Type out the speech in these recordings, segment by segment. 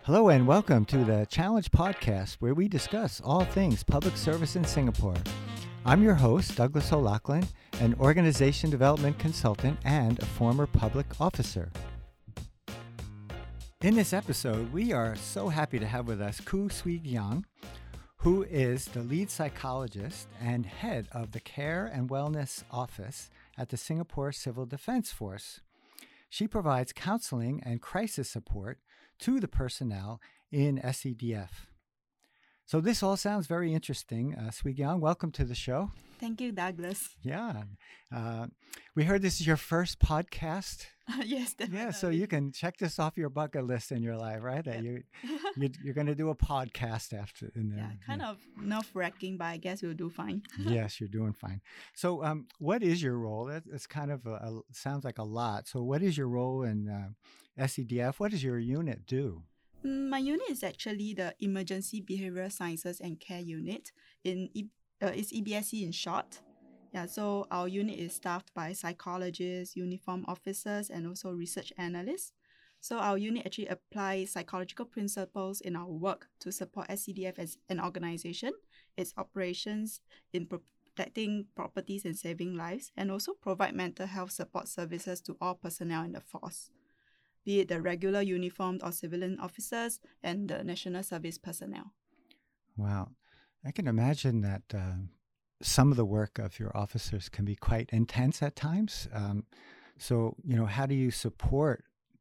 Hello and welcome to the Challenge Podcast, where we discuss all things public service in Singapore. I'm your host, Douglas O'Loughlin, an organization development consultant and a former public officer. In this episode, we are so happy to have with us Khoo Swee Giang, who is the lead psychologist and head of the Care and Wellness Office at the Singapore Civil Defence Force. She provides counseling and crisis support to the personnel in SCDF. So this all sounds very interesting. Swee Giang, welcome to the show. Thank you, Douglas. Yeah. We heard this is your first podcast. Yes, definitely. Yeah, so you can check this off your bucket list in your life, right? That you're going to do a podcast after. Kind of nerve-wracking, but I guess we'll do fine. Yes, you're doing fine. So what is your role? It's kind of sounds like a lot. So what is your role in SCDF? What does your unit do? My unit is actually the Emergency Behavioral Sciences and Care Unit. It's EBSC in short. So our unit is staffed by psychologists, uniformed officers, and also research analysts. So our unit actually applies psychological principles in our work to support SCDF as an organization, its operations in protecting properties and saving lives, and also provide mental health support services to all personnel in the force, be it the regular uniformed or civilian officers and the national service personnel. Wow. I can imagine that some of the work of your officers can be quite intense at times. So, how do you support,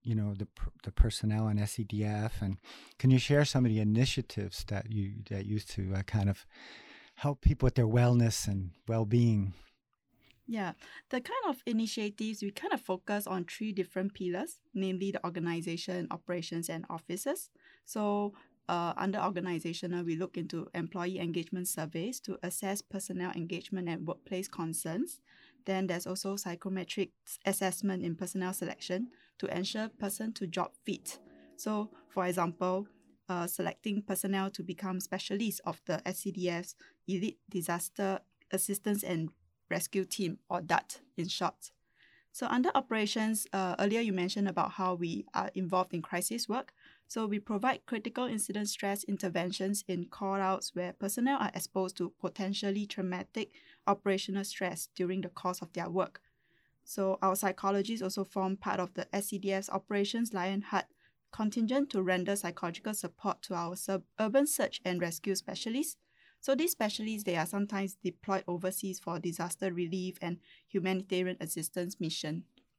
the personnel in SCDF? And can you share some of the initiatives that you used to kind of help people with their wellness and well-being? Yeah, the kind of initiatives, we kind of focus on three different pillars, namely the organization, operations, and officers. So under organizational, we look into employee engagement surveys to assess personnel engagement and workplace concerns. Then there's also psychometric assessment in personnel selection to ensure person to job fit. So, for example, selecting personnel to become specialists of the SCDF's Elite Disaster Assistance and Rescue Team, or DART in short. So under operations, earlier you mentioned about how we are involved in crisis work. So we provide critical incident stress interventions in call-outs where personnel are exposed to potentially traumatic operational stress during the course of their work. So our psychologists also form part of the SCDF's Operations Lionheart contingent to render psychological support to our urban search and rescue specialists. So these specialists, they are sometimes deployed overseas for disaster relief and humanitarian assistance mission.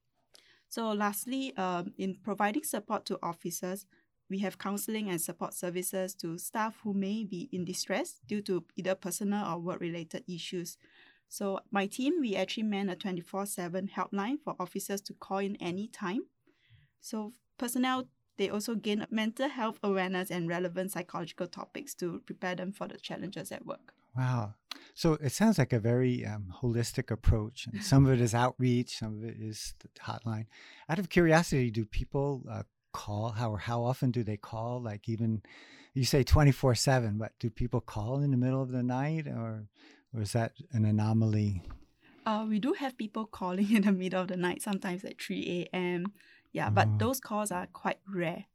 So lastly, in providing support to officers, we have counseling and support services to staff who may be in distress due to either personal or work-related issues. So my team, we actually man a 24/7 helpline for officers to call in any time. So personnel, they also gain mental health awareness and relevant psychological topics to prepare them for the challenges at work. Wow. So it sounds like a very holistic approach. And some of it is outreach, some of it is the hotline. Out of curiosity, do people call? How often do they call? Like even, you say 24/7, but do people call in the middle of the night or is that an anomaly? We do have people calling in the middle of the night, sometimes at 3 a.m. Yeah, but those calls are quite rare.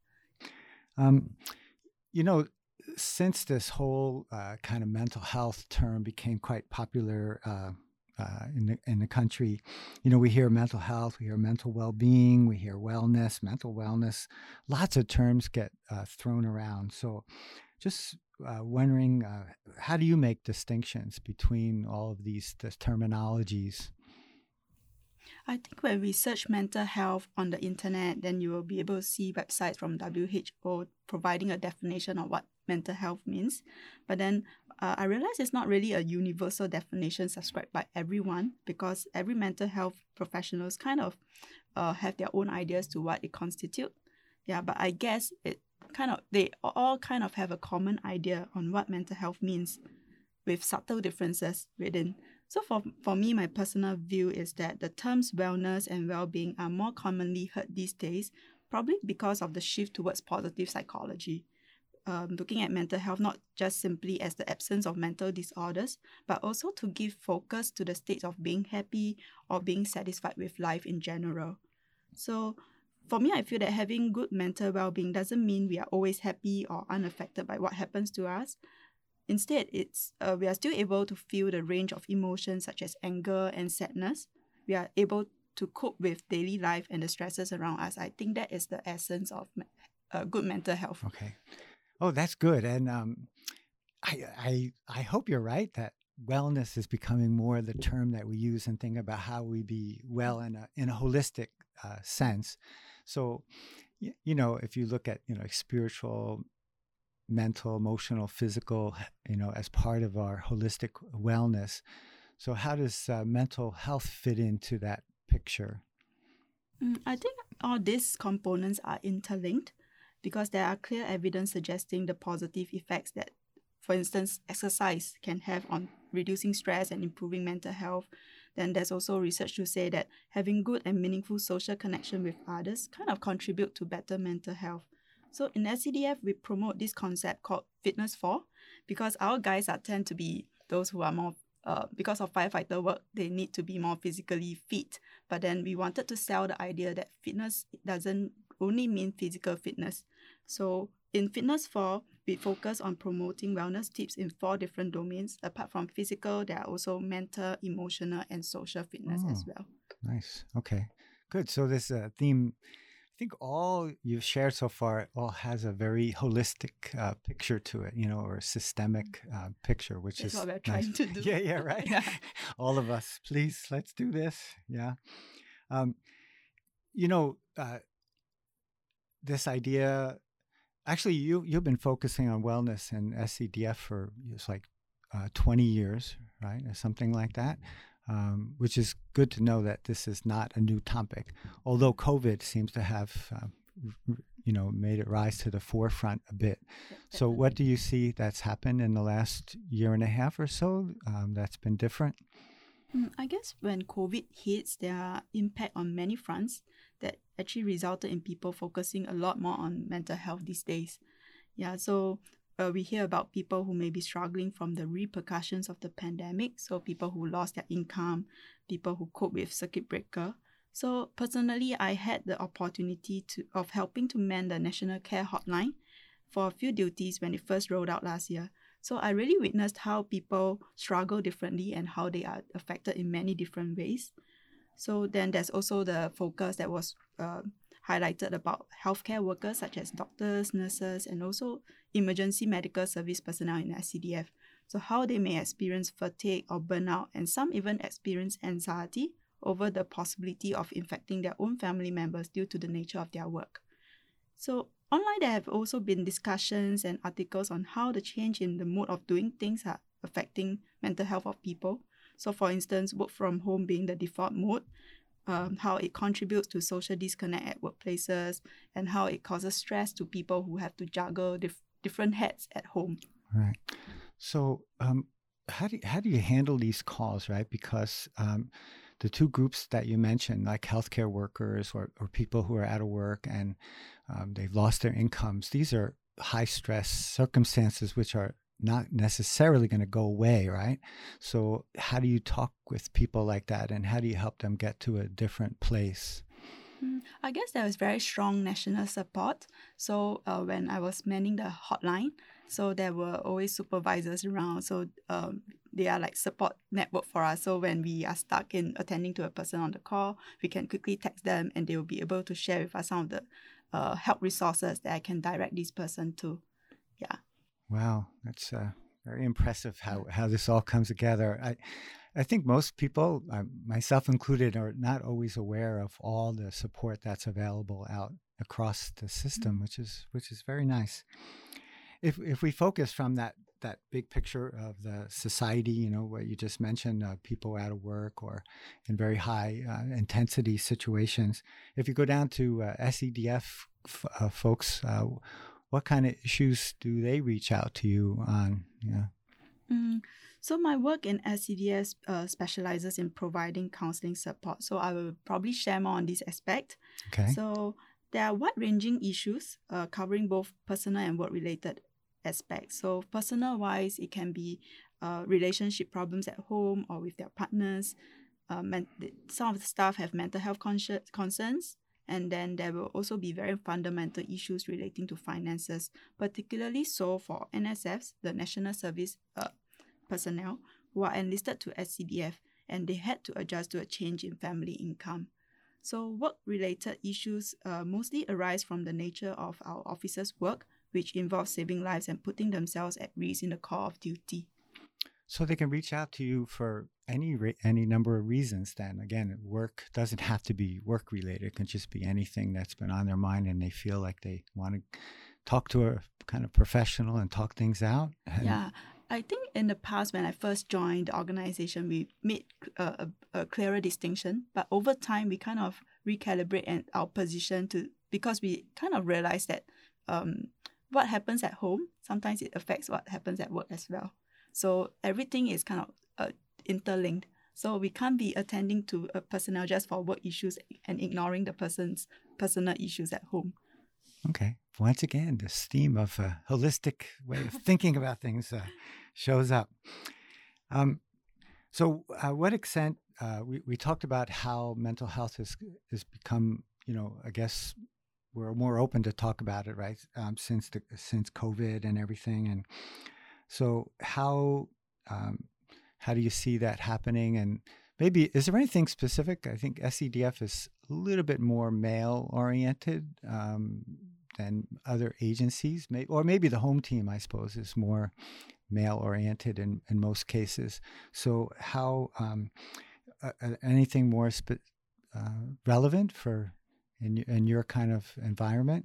Since this whole kind of mental health term became quite popular in the country, we hear mental health, we hear mental well-being, we hear wellness, mental wellness. Lots of terms get thrown around. So just wondering, how do you make distinctions between all of these terminologies? I think when we search mental health on the internet, then you will be able to see websites from WHO providing a definition of what mental health means. But then I realize it's not really a universal definition subscribed by everyone, because every mental health professionals kind of have their own ideas to what it constitutes. Yeah, but I guess they all kind of have a common idea on what mental health means, with subtle differences within. So for me, my personal view is that the terms wellness and well-being are more commonly heard these days, probably because of the shift towards positive psychology. Looking at mental health not just simply as the absence of mental disorders, but also to give focus to the state of being happy or being satisfied with life in general. So for me, I feel that having good mental well-being doesn't mean we are always happy or unaffected by what happens to us. Instead, it's we are still able to feel the range of emotions such as anger and sadness. We are able to cope with daily life and the stresses around us. I think that is the essence of good mental health. Okay. Oh, that's good. And I hope you're right that wellness is becoming more the term that we use and think about how we be well in a holistic sense. So, if you look at spiritual, mental, emotional, physical, as part of our holistic wellness. So, how does mental health fit into that picture? I think all these components are interlinked because there are clear evidence suggesting the positive effects that, for instance, exercise can have on reducing stress and improving mental health. Then there's also research to say that having good and meaningful social connection with others kind of contribute to better mental health. So in SCDF, we promote this concept called Fitness for, because our guys tend to be those who are more, because of firefighter work, they need to be more physically fit. But then we wanted to sell the idea that fitness doesn't only mean physical fitness. So in Fitness for, we focus on promoting wellness tips in 4 different domains. Apart from physical, there are also mental, emotional, and social fitness as well. Nice. Okay, good. So this theme, I think all you've shared so far all has a very holistic picture to it, or a systemic picture, which That's is what we're nice. trying to do. Yeah, right. Yeah. All of us, please, let's do this. Yeah. This idea, actually, you've been focusing on wellness and SCDF for it's like 20 years, right, or something like that. Which is good to know that this is not a new topic, although COVID seems to have, made it rise to the forefront a bit. So what do you see that's happened in the last year and a half or so that's been different? I guess when COVID hits, there are impact on many fronts that actually resulted in people focusing a lot more on mental health these days. Yeah, so we hear about people who may be struggling from the repercussions of the pandemic. So people who lost their income, people who cope with circuit breaker. So personally, I had the opportunity of helping to man the National Care Hotline for a few duties when it first rolled out last year. So I really witnessed how people struggle differently and how they are affected in many different ways. So then there's also the focus that was highlighted about healthcare workers such as doctors, nurses, and also emergency medical service personnel in SCDF. So how they may experience fatigue or burnout, and some even experience anxiety over the possibility of infecting their own family members due to the nature of their work. So online there have also been discussions and articles on how the change in the mode of doing things are affecting mental health of people. So for instance, work from home being the default mode, how it contributes to social disconnect at workplaces, and how it causes stress to people who have to juggle different hats at home. Right. So how do you handle these calls, right? Because the two groups that you mentioned, like healthcare workers or people who are out of work and they've lost their incomes, these are high stress circumstances which are not necessarily going to go away, right? So how do you talk with people like that, and how do you help them get to a different place? I guess there was very strong national support. So when I was manning the hotline, so there were always supervisors around. So they are like support network for us. So when we are stuck in attending to a person on the call, we can quickly text them and they will be able to share with us some of the help resources that I can direct this person to. Yeah. Wow, that's very impressive how this all comes together. I think most people, myself included, are not always aware of all the support that's available out across the system, which is very nice. If we focus from that big picture of the society, what you just mentioned, people out of work or in very high intensity situations. If you go down to SCDF folks, what kind of issues do they reach out to you on? Yeah. So my work in SCDS specializes in providing counseling support. So I will probably share more on this aspect. Okay. So there are wide-ranging issues covering both personal and work-related aspects. So personal-wise, it can be relationship problems at home or with their partners. Some of the staff have mental health concerns. And then there will also be very fundamental issues relating to finances, particularly so for NSFs, the National Service personnel, who are enlisted to SCDF, and they had to adjust to a change in family income. So work-related issues mostly arise from the nature of our officers' work, which involves saving lives and putting themselves at risk in the call of duty. So they can reach out to you for any number of reasons then. Again, work doesn't have to be work-related. It can just be anything that's been on their mind and they feel like they want to talk to a kind of professional and talk things out. Yeah. I think in the past, when I first joined the organization, we made a clearer distinction. But over time, we kind of recalibrate our position because we kind of realized that what happens at home, sometimes it affects what happens at work as well. So everything is kind of interlinked. So we can't be attending to a personnel just for work issues and ignoring the person's personal issues at home. Okay. Once again, this theme of a holistic way of thinking about things shows up. So what extent, we talked about how mental health has become, I guess we're more open to talk about it, right? Since COVID and everything. And so how do you see that happening? And maybe, is there anything specific? I think SCDF is a little bit more male-oriented than other agencies. Or maybe the home team, I suppose, is more male-oriented in most cases. So how, anything more relevant in your kind of environment?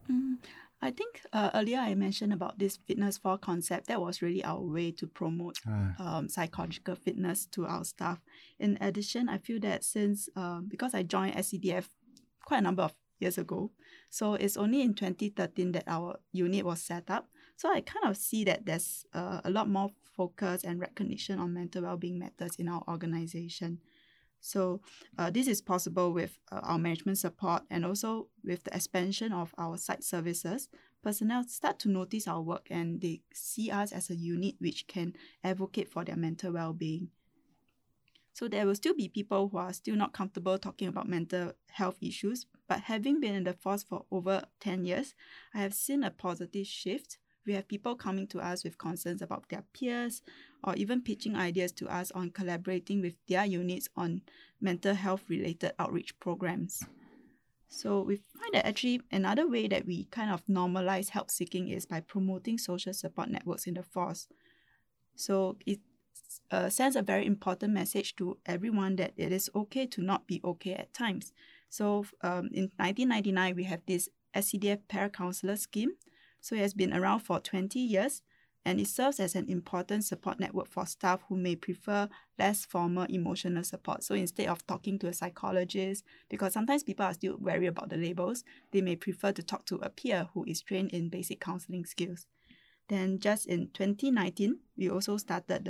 I think earlier I mentioned about this Fitness for concept. That was really our way to promote psychological fitness to our staff. In addition, I feel that since, because I joined SCDF quite a number of years ago, so it's only in 2013 that our unit was set up. So I kind of see that there's a lot more focus and recognition on mental well-being matters in our organization. So this is possible with our management support, and also with the expansion of our site services. Personnel start to notice our work and they see us as a unit which can advocate for their mental well-being. So there will still be people who are still not comfortable talking about mental health issues, but having been in the force for over 10 years, I have seen a positive shift. We have people coming to us with concerns about their peers, or even pitching ideas to us on collaborating with their units on mental health related outreach programs. So we find that actually another way that we kind of normalize help seeking is by promoting social support networks in the force. So it sends a very important message to everyone that it is okay to not be okay at times. So in 1999, we have this SCDF Para-Counselor scheme. So it has been around for 20 years, and it serves as an important support network for staff who may prefer less formal emotional support. So instead of talking to a psychologist, because sometimes people are still wary about the labels, they may prefer to talk to a peer who is trained in basic counseling skills. Then just in 2019, we also started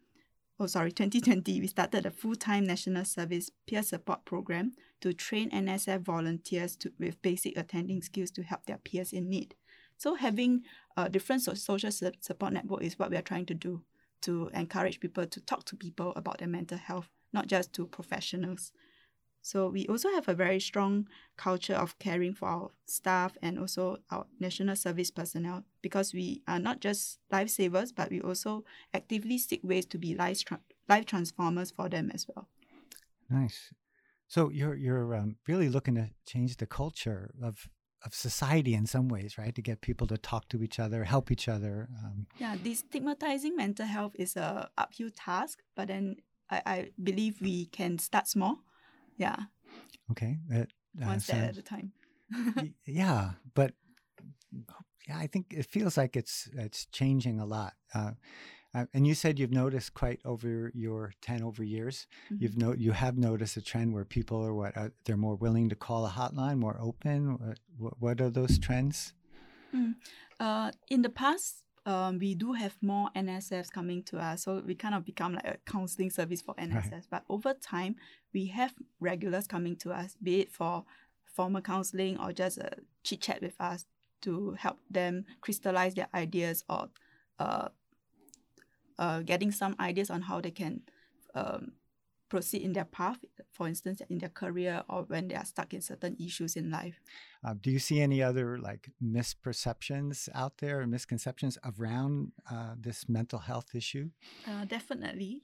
2020, we started a full-time National Service peer support program to train NSF volunteers with basic attending skills to help their peers in need. So having a different social support network is what we are trying to do, to encourage people to talk to people about their mental health, not just to professionals. So we also have a very strong culture of caring for our staff and also our national service personnel, because we are not just lifesavers, but we also actively seek ways to be life transformers for them as well. Nice. So you're really looking to change the culture of society in some ways, right? To get people to talk to each other, help each other. Yeah, destigmatizing mental health is a uphill task, but then I believe we can start small. Yeah. Okay. One step at a time. Yeah, but yeah, I think it feels like it's changing a lot. And you said you've noticed quite over your 10 years, mm-hmm. You have noticed a trend where people are they're more willing to call a hotline, more open. What are those trends? In the past, we do have more NSFs coming to us, so we kind of become like a counseling service for NSFs. Right. But over time, we have regulars coming to us, be it for formal counseling or just a chit chat with us to help them crystallize their ideas, or getting some ideas on how they can proceed in their path, for instance, in their career or when they are stuck in certain issues in life. Do you see any other like misperceptions out there or misconceptions around this mental health issue? Definitely.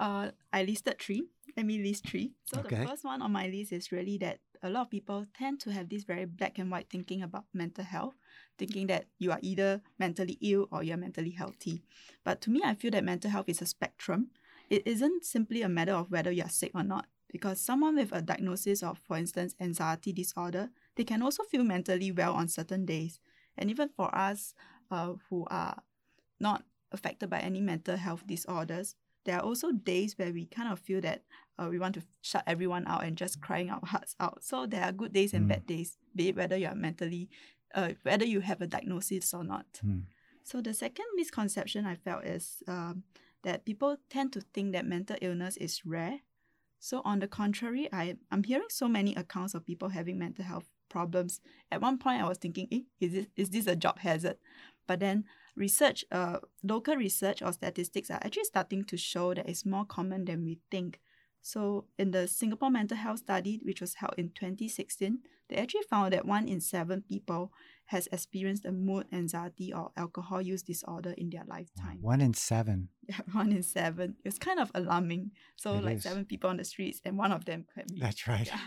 I listed three. Let me list three. So Okay. the first one on my list is really that a lot of people tend to have this very black and white thinking about mental health, thinking that you are either mentally ill or you're mentally healthy. But to me, I feel that mental health is a spectrum. It isn't simply a matter of whether you're sick or not, because someone with a diagnosis of, for instance, anxiety disorder, they can also feel mentally well on certain days. And even for us who are not affected by any mental health disorders, there are also days where we kind of feel that we want to shut everyone out and just crying our hearts out. So there are good days and bad days, be it whether you're mentally, whether you have a diagnosis or not. So the second misconception I felt is that people tend to think that mental illness is rare. So on the contrary, I'm hearing so many accounts of people having mental health problems. At one point, I was thinking, is this a job hazard? But then research, local research or statistics are actually starting to show that it's more common than we think. So in the Singapore Mental Health Study, which was held in 2016, they actually found that 1 in 7 people has experienced a mood, anxiety, or alcohol use disorder in their lifetime. 1 in 7. Yeah, 1 in 7. It's kind of alarming. So It like is. 7 people on the streets and one of them can be. That's right. Yeah.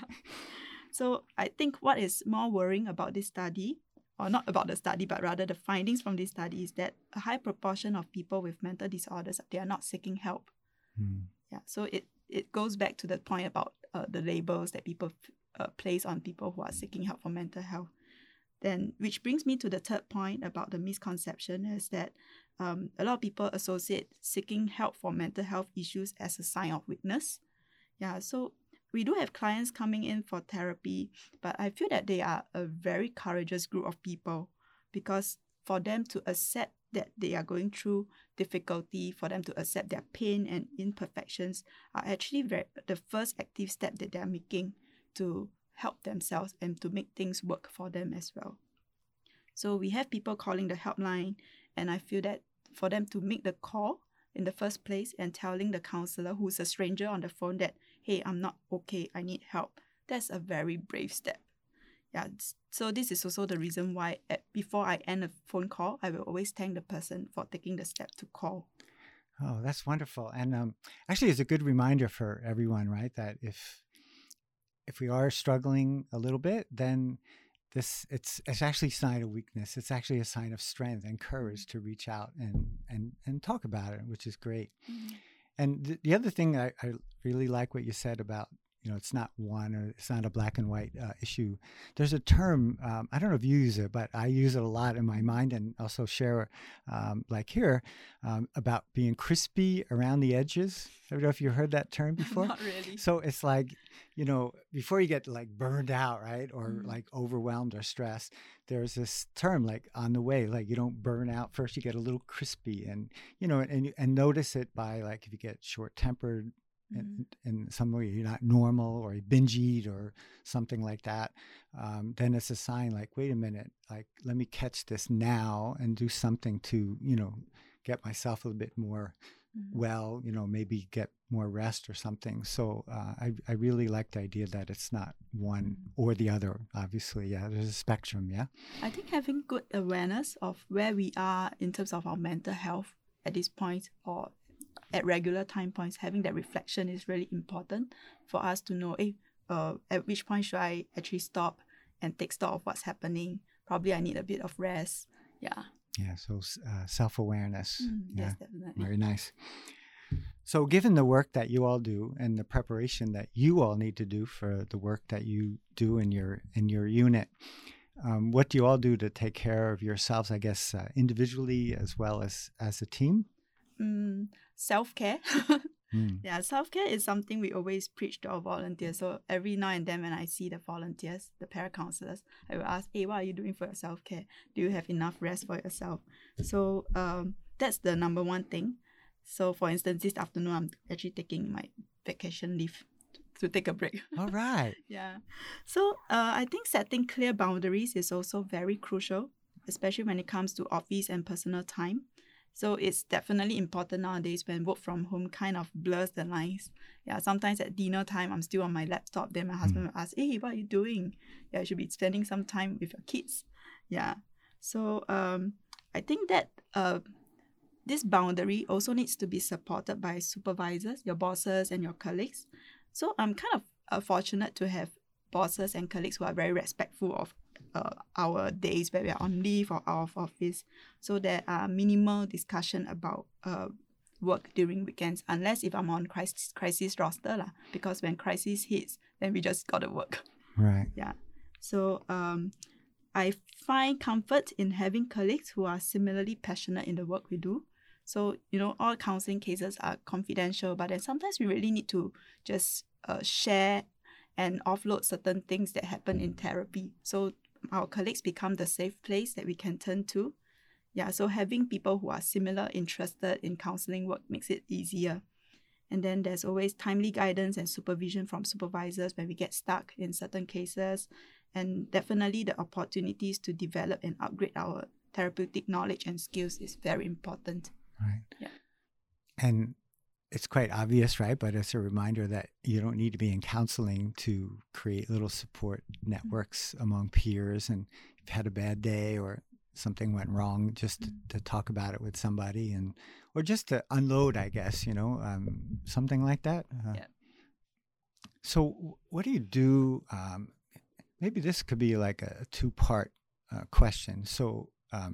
So I think what is more worrying about this study, or not about the study, but rather the findings from this study, is that a high proportion of people with mental disorders, they are not seeking help. Yeah, so it goes back to the point about the labels that people place on people who are seeking help for mental health. Then, which brings me to the third point about the misconception, is that a lot of people associate seeking help for mental health issues as a sign of weakness. Yeah, so we do have clients coming in for therapy, but I feel that they are a very courageous group of people, because for them to accept that they are going through difficulty, for them to accept their pain and imperfections are actually the first active step that they are making to help themselves and to make things work for them as well. So we have people calling the helpline, and I feel that for them to make the call in the first place and telling the counselor, who's a stranger on the phone, that, hey, I'm not okay, I need help, that's a very brave step. Yeah, so this is also the reason why before I end a phone call, I will always thank the person for taking the step to call. Oh, that's wonderful. And actually, it's a good reminder for everyone, right? That if we are struggling a little bit, then it's actually a sign of weakness. It's actually a sign of strength and courage to reach out and talk about it, which is great. And the other thing I really like what you said about, it's not one, or it's not a black and white issue. There's a term, I don't know if you use it, but I use it a lot in my mind, and also share, like here, about being crispy around the edges. I don't know if you heard that term before. Not really. So it's like, before you get like burned out, right? Or like overwhelmed or stressed, there's this term like on the way, like you don't burn out first, you get a little crispy, and, and notice it by, like, if you get short-tempered, in some way you're not normal, or you binge eat or something like that, then it's a sign like, wait a minute, like, let me catch this now and do something to, get myself a little bit more well, maybe get more rest or something. So I really like the idea that it's not one or the other. Obviously, yeah, there's a spectrum, yeah? I think having good awareness of where we are in terms of our mental health at this point, or at regular time points, having that reflection is really important for us to know, at which point should I actually stop and take stock of what's happening. Probably I need a bit of rest. Yeah. Yeah, so self-awareness. Yes, definitely. Very nice. So given the work that you all do and the preparation that you all need to do for the work that you do in your unit, what do you all do to take care of yourselves, I guess, individually as well as a team? Self-care. Yeah, self-care is something we always preach to our volunteers. So every now and then when I see the volunteers, the paracounselors, I will ask, hey, what are you doing for your self-care? Do you have enough rest for yourself? So that's the number one thing. So for instance, this afternoon, I'm actually taking my vacation leave to take a break. All right. Yeah. So I think setting clear boundaries is also very crucial, especially when it comes to office and personal time. So it's definitely important nowadays when work from home kind of blurs the lines. Yeah, sometimes at dinner time, I'm still on my laptop. Then my husband will ask, hey, what are you doing? Yeah, you should be spending some time with your kids. Yeah. So I think that this boundary also needs to be supported by supervisors, your bosses, and your colleagues. So I'm kind of fortunate to have bosses and colleagues who are very respectful of our days where we are on leave or out of office. So there are minimal discussion about work during weekends, unless if I'm on crisis roster lah. Because when crisis hits, then we just gotta work. Right. Yeah. So I find comfort in having colleagues who are similarly passionate in the work we do. So, all counseling cases are confidential, but then sometimes we really need to just share and offload certain things that happen in therapy. So our colleagues become the safe place that we can turn to. Yeah, so having people who are similar interested in counseling work makes it easier. And then there's always timely guidance and supervision from supervisors when we get stuck in certain cases. And definitely the opportunities to develop and upgrade our therapeutic knowledge and skills is very important. Right. Yeah. And it's quite obvious, right? But it's a reminder that you don't need to be in counseling to create little support networks among peers. And if you've had a bad day or something went wrong, just to talk about it with somebody, or just to unload, I guess, something like that. Yeah. So what do you do? Maybe this could be like a two-part question. So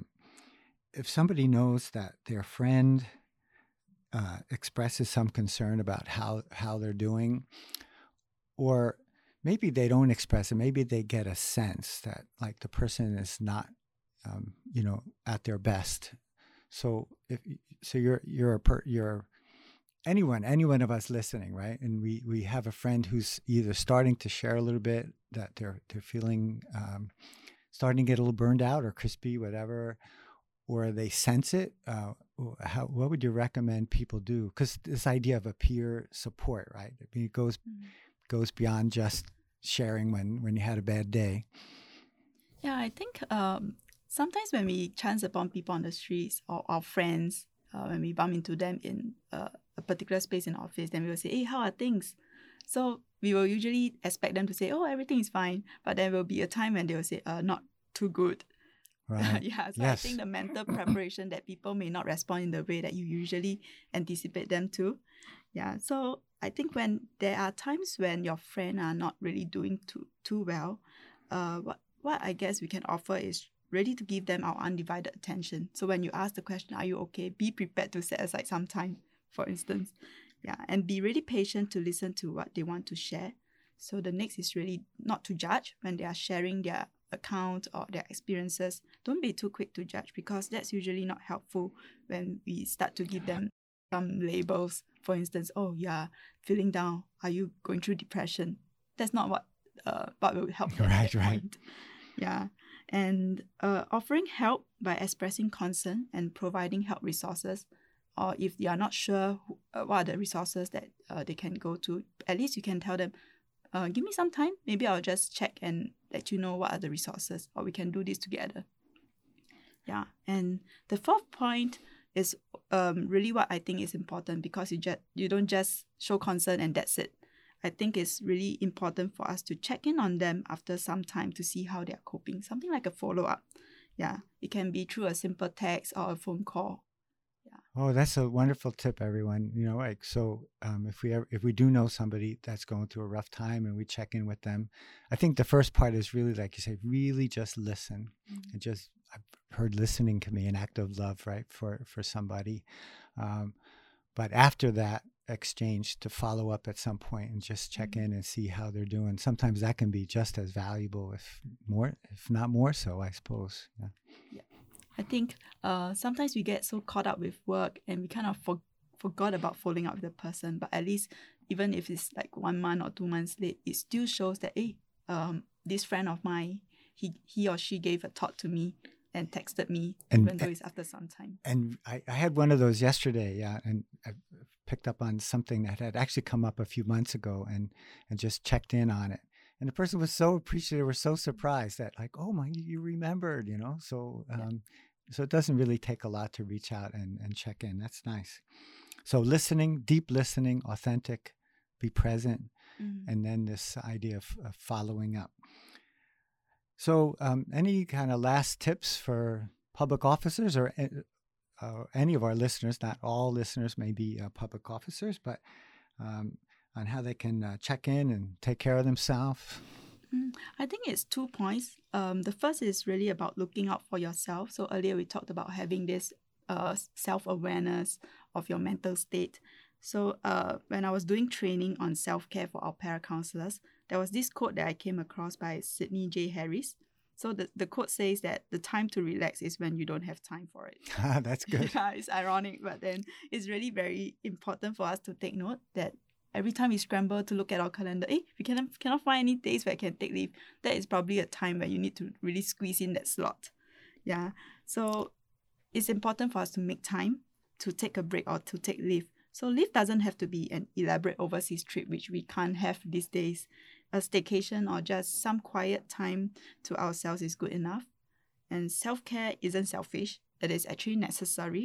if somebody knows that their friend expresses some concern about how they're doing, or maybe they don't express it, maybe they get a sense that like the person is not, at their best. So you're anyone of us listening, right? And we have a friend who's either starting to share a little bit that they're feeling starting to get a little burned out or crispy, whatever, or they sense it. What would you recommend people do? Because this idea of a peer support, right? I mean, it goes beyond just sharing when you had a bad day. Yeah, I think sometimes when we chance upon people on the streets or our friends, when we bump into them in a particular space in office, then we will say, hey, how are things? So we will usually expect them to say, oh, everything is fine. But there will be a time when they will say, not too good. Right. Yeah, so Yes. I think the mental preparation that people may not respond in the way that you usually anticipate them to. Yeah, so I think when there are times when your friend are not really doing too well, what I guess we can offer is ready to give them our undivided attention. So when you ask the question, are you okay? Be prepared to set aside some time, for instance. Yeah, and be really patient to listen to what they want to share. So the next is really not to judge when they are sharing their account or their experiences. Don't be too quick to judge, because that's usually not helpful when we start to give them some labels. For instance, oh, yeah, feeling down. Are you going through depression? That's not what will help them at that point. Yeah. And offering help by expressing concern and providing help resources, or if they are not sure what are the resources that they can go to, at least you can tell them, give me some time. Maybe I'll just check and let you know what are the resources, or we can do this together. Yeah. And the fourth point is really what I think is important, because you don't just show concern and that's it. I think it's really important for us to check in on them after some time to see how they're coping. Something like a follow-up. Yeah. It can be through a simple text or a phone call. Yeah. Oh, that's a wonderful tip, everyone. If we do know somebody that's going through a rough time and we check in with them, I think the first part is really, like you say, really just listen. Mm-hmm. And I've heard listening can be an act of love, right, for somebody. But after that exchange, to follow up at some point and just check in and see how they're doing. Sometimes that can be just as valuable, if not more so, I suppose. Yeah. Yeah. I think sometimes we get so caught up with work and we kind of forgot about following up with the person. But at least, even if it's like 1 month or 2 months late, it still shows that, hey, this friend of mine, he or she gave a thought to me and texted me, even though it's after some time. And I had one of those yesterday, yeah, and I picked up on something that had actually come up a few months ago and just checked in on it. And the person was so appreciative, was so surprised that, like, oh my, you remembered, So So it doesn't really take a lot to reach out and check in. That's nice. So listening, deep listening, authentic, be present, and then this idea of following up. So any kind of last tips for public officers or any of our listeners? Not all listeners may be public officers, but on how they can check in and take care of themselves? I think it's 2 points. The first is really about looking out for yourself. So earlier we talked about having this self-awareness of your mental state. So when I was doing training on self-care for our paracounselors, there was this quote that I came across by Sidney J. Harris. So the quote says that the time to relax is when you don't have time for it. That's good. Yeah, it's ironic, but then it's really very important for us to take note that every time we scramble to look at our calendar, we cannot find any days where I can take leave. That is probably a time where you need to really squeeze in that slot. Yeah. So it's important for us to make time to take a break or to take leave. So leave doesn't have to be an elaborate overseas trip, which we can't have these days. A staycation or just some quiet time to ourselves is good enough. And self-care isn't selfish. It is actually necessary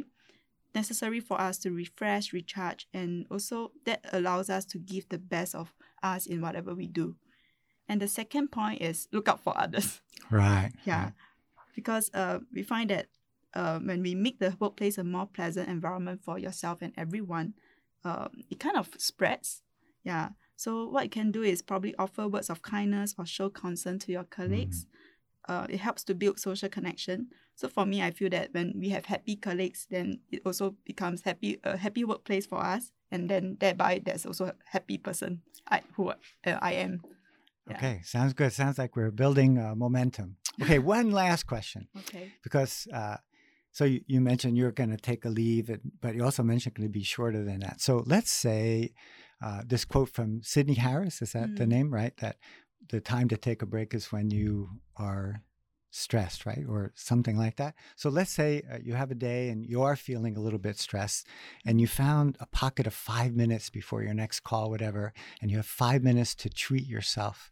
for us to refresh, recharge, and also that allows us to give the best of us in whatever we do. And the second point is look out for others. Right. Yeah. Right. Because we find that when we make the workplace a more pleasant environment for yourself and everyone, it kind of spreads. Yeah. So what you can do is probably offer words of kindness or show concern to your colleagues. It helps to build social connection. So for me, I feel that when we have happy colleagues, then it also becomes a happy workplace for us. And then thereby, there's also a happy person who I am. Yeah. Okay, sounds good. Sounds like we're building momentum. Okay, one last question. Okay. Because so you mentioned you're going to take a leave, but you also mentioned going to be shorter than that. So let's say this quote from Sidney Harris, is that the name, right? That the time to take a break is when you are stressed, right? Or something like that. So let's say you have a day and you are feeling a little bit stressed and you found a pocket of 5 minutes before your next call, whatever, and you have 5 minutes to treat yourself,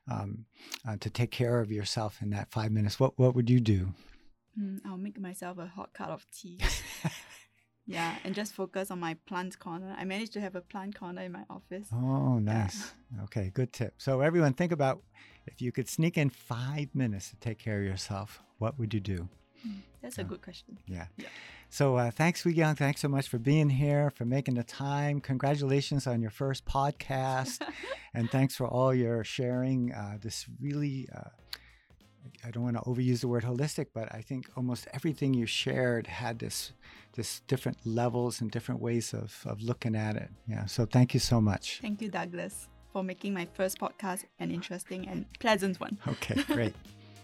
to take care of yourself in that 5 minutes. What would you do? I'll make myself a hot cup of tea. Yeah, and just focus on my plant corner. I managed to have a plant corner in my office. Oh, nice. Yeah. Okay, good tip. So everyone, think about if you could sneak in 5 minutes to take care of yourself, what would you do? That's a good question. Yeah. So thanks, Wee Young. Thanks so much for being here, for making the time. Congratulations on your first podcast. And thanks for all your sharing. This really... I don't want to overuse the word holistic, but I think almost everything you shared had this different levels and different ways of looking at it. Yeah. So thank you so much. Thank you, Douglas, for making my first podcast an interesting and pleasant one. Okay, great.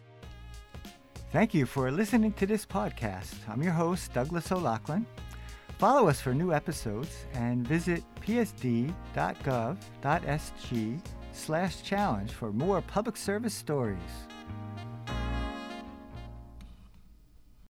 Thank you for listening to this podcast. I'm your host, Douglas O'Loughlin. Follow us for new episodes and visit psd.gov.sg/challenge for more public service stories.